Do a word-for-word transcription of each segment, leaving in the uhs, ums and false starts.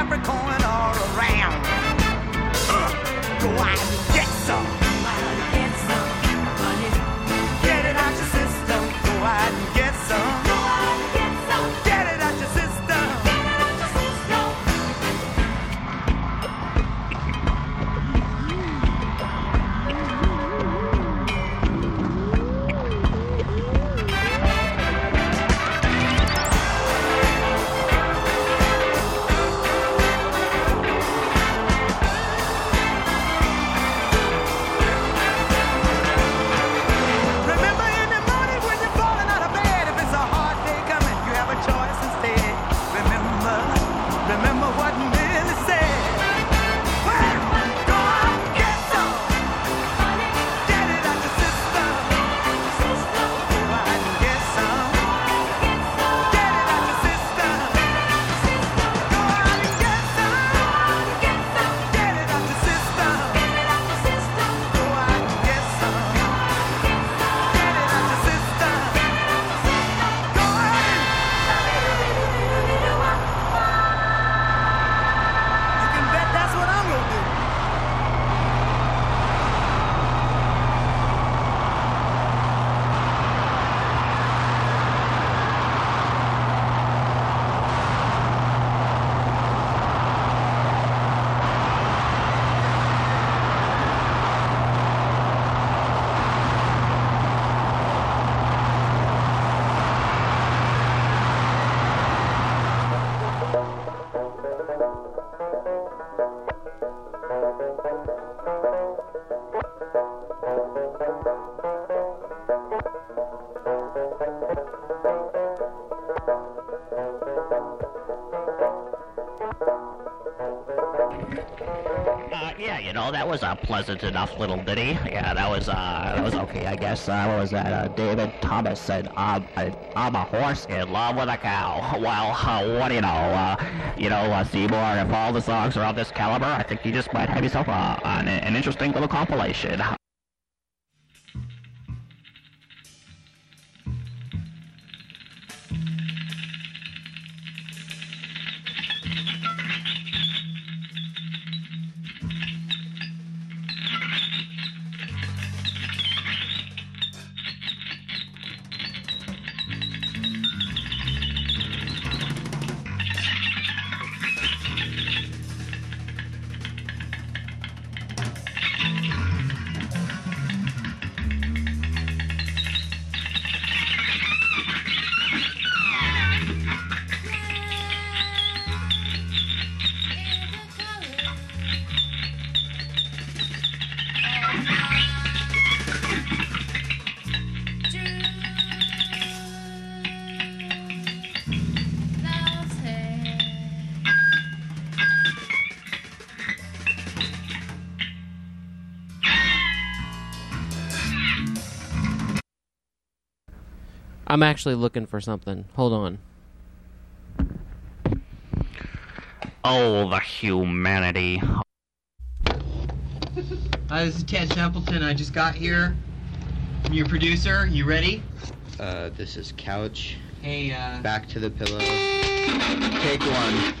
Capricorn or a ram. Go out and get some. Go out and get some, honey. Get it out your system. Go out and get some. Go out and get some. Get it out your system. Get it out your system. Remember in the morning when you're falling out of bed, if it's a hard day coming, you have a choice instead. Remember, remember what Millie said. Well, go out and get some. Get it out your system. Go out and get some. Get it out your system. Go out and get some. Get it out your system. Go out and get some. Get it out your system. Go ahead. You can bet that's what I'm gonna do. Uh, yeah, you know, that was a pleasant enough little ditty. Yeah, that was, uh, that was okay, I guess. Uh, what was that? Uh, David Thomas said, I'm, I, I'm a horse in love with a cow. Well, uh, what do you know? Uh, you know, uh, Seymour, if all the songs are of this caliber, I think you just might have yourself uh, an, an interesting little compilation. I'm actually looking for something. Hold on. Oh, the humanity. Hi, this is Ted Templeton. I just got here. I'm your producer. You ready? Uh, this is Couch. Hey, uh... Back to the pillow. Take one.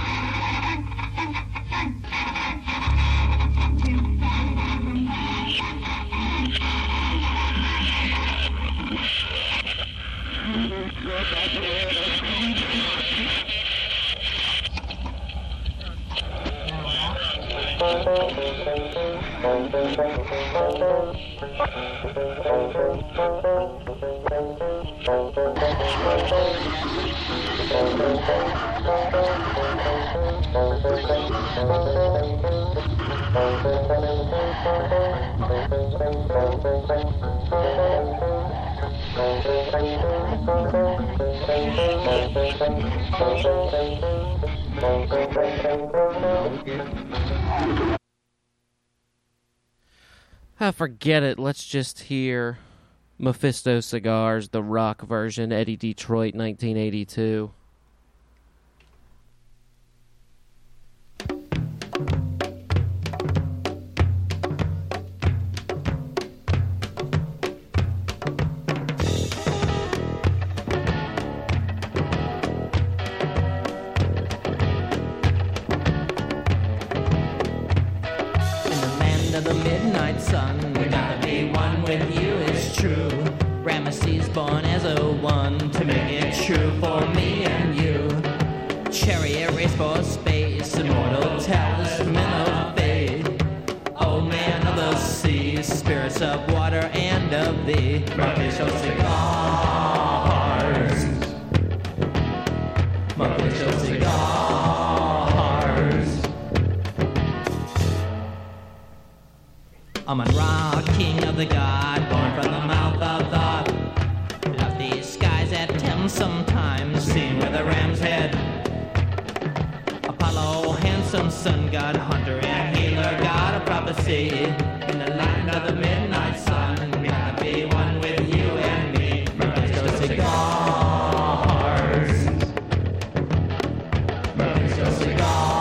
Ah, forget it. Let's just hear Mephisto Cigars, the rock version, Eddie Detroit, nineteen eighty-two. the midnight sun. We gotta be one with you, it's true. Ramesses born as a one to make it true for me and you. Chariot race for space, immortal talisman of faith. Old man of the sea, spirits of water and of thee. Official cigars. Official cigars. Amun-Ra, king of the god, born from the mouth of Thoth. Left these skies at ten sometimes, seen with a ram's head. Apollo, handsome sun god, hunter and healer, god of prophecy. In the land of the midnight sun, we gotta be one with you and me. Official cigars. Official cigars.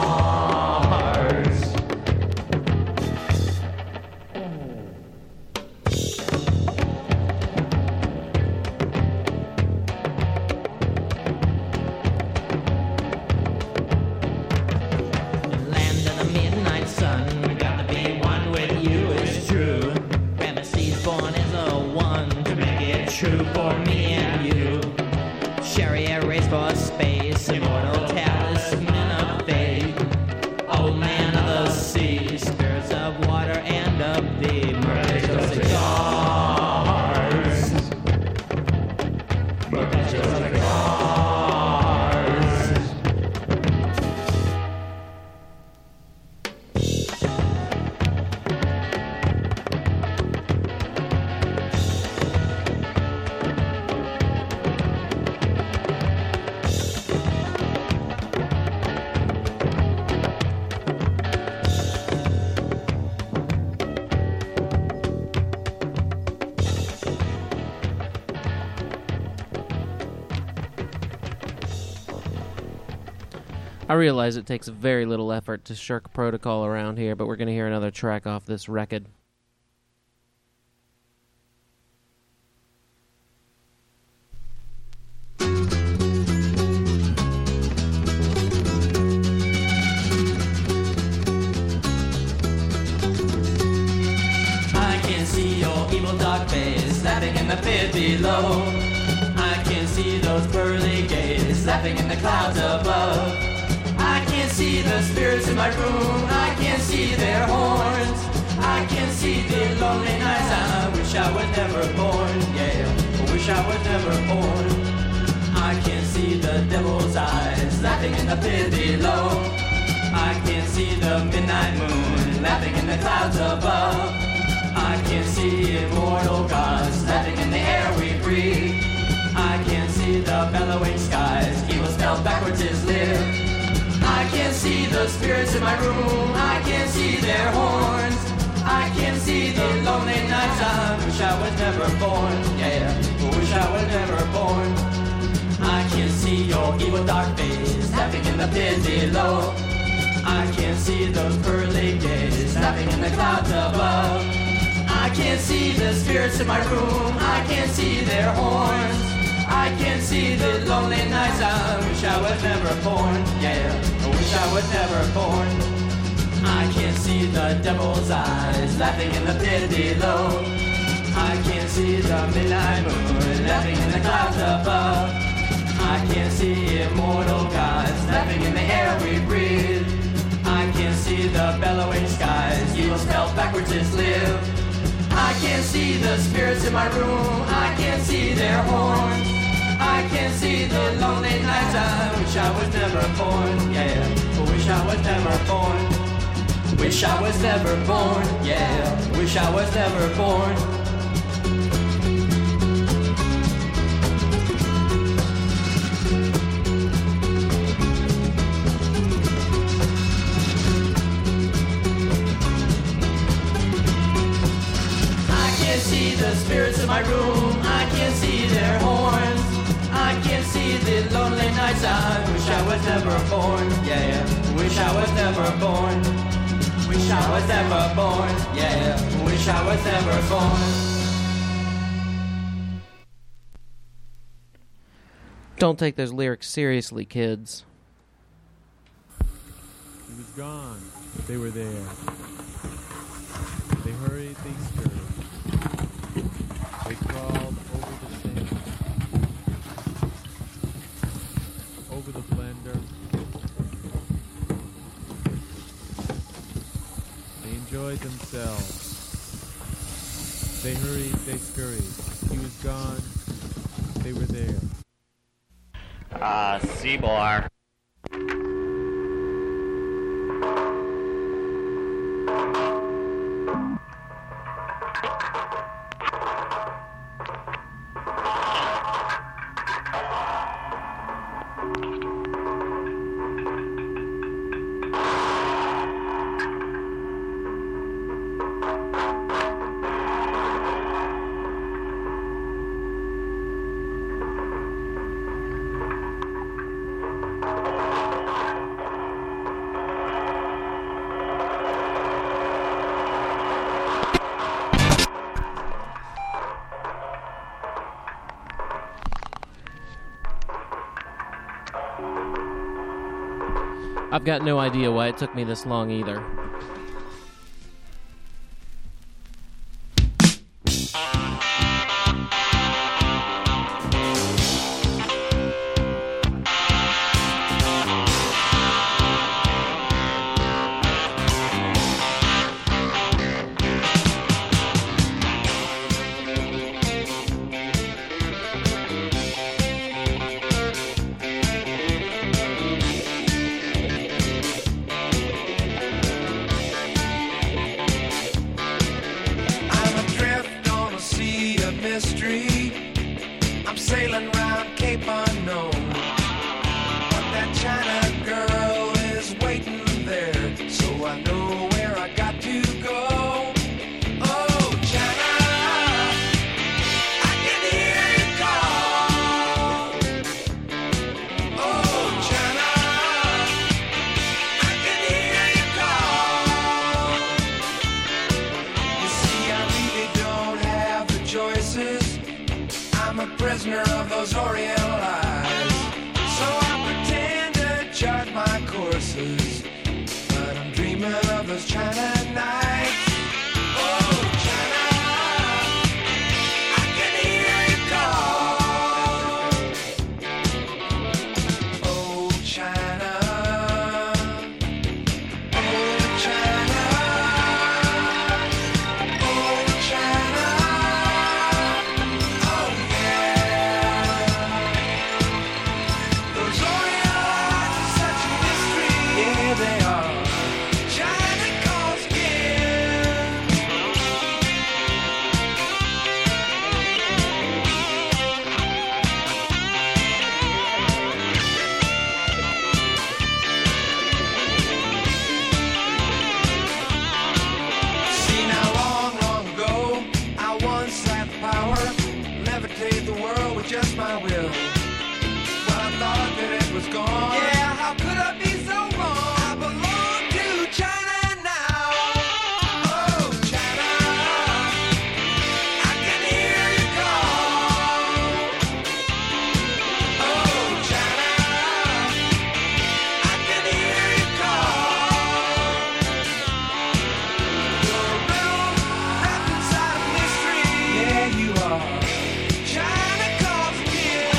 True for me and you. Chariot race for space, immortal talisman of faith. Old man of the sea, spirits of water and of thee. Official cigars. Official cigars. I realize it takes very little effort to shirk protocol around here, but we're going to hear another track off this record. I can see your evil dark face laughing in the pit below. I can see those pearly gaze laughing in the clouds above. I can see the spirits in my room, I can see their horns. I can see the lonely nights, I wish I was never born, yeah, I wish I was never born. I can see the devil's eyes laughing in the pit below. I can see the midnight moon laughing in the clouds above. I can see immortal gods laughing in the air we breathe. I can see the bellowing skies, evil spelled backwards is live. I can see the spirits in my room, I can see their horns. I can see the lonely nights, I wish I was never born, yeah, I wish I was never born. I can see your evil dark face laughing in the pit below. I can see those pearly gaze laughing in the clouds above. I can see the spirits in my room, I can see their horns. I can see the lonely nights, I wish I was never born, yeah, I wish I was never born. I can see the devil's eyes laughing in the pit below. I can see the midnight moon laughing in the clouds above. I can see immortal gods laughing in the air we breathe. I can see the bellowing skies, evil spelled backwards is live. I can see the spirits in my room, I can see their horns. I can see the lonely nights, I wish I was never born, yeah, I wish I was never born. Wish I was never born, yeah, wish I was never born. I can see the spirits in my room, I can see their horns. I can see the lonely nights, I wish I was never born, yeah, wish I was never born. Wish I was never born, yeah, wish I was never born. Don't take those lyrics seriously, kids. He was gone, but they were there. They hurried, they scurried. They crawled over the sand, over the blender. They enjoyed themselves. They hurried, they scurried. He was gone. They were there. Uh, Seymour. I've got no idea why it took me this long either. China calls again.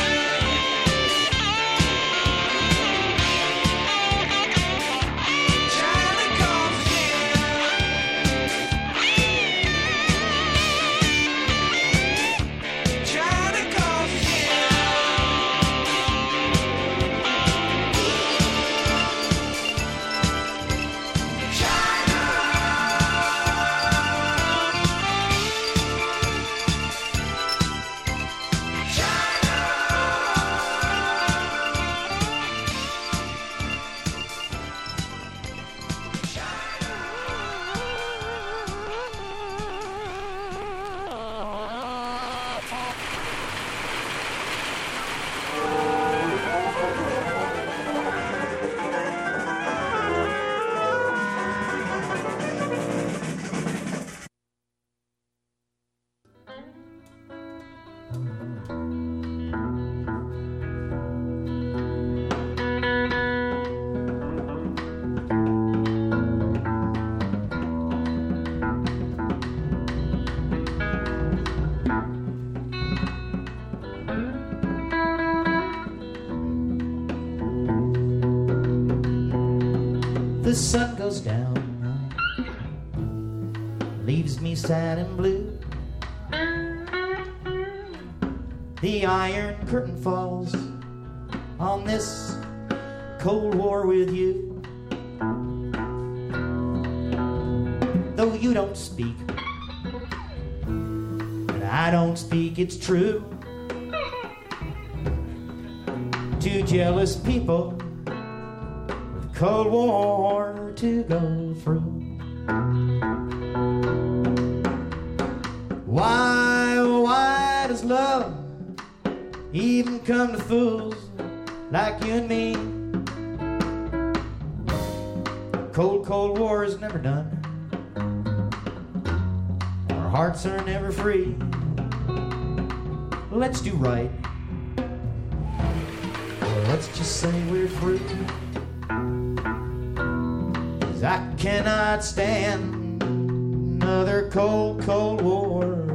sun goes down, leaves me sad and blue. The iron curtain falls on this Cold War with you. Though you don't speak, and I don't speak, it's true. Two jealous people with Cold War to go through. Why, oh why does love even come to fools like you and me? Cold, cold war is never done. Our hearts are never free. Let's do right. Or let's just say we're free. 'Cause I cannot stand another cold, cold war.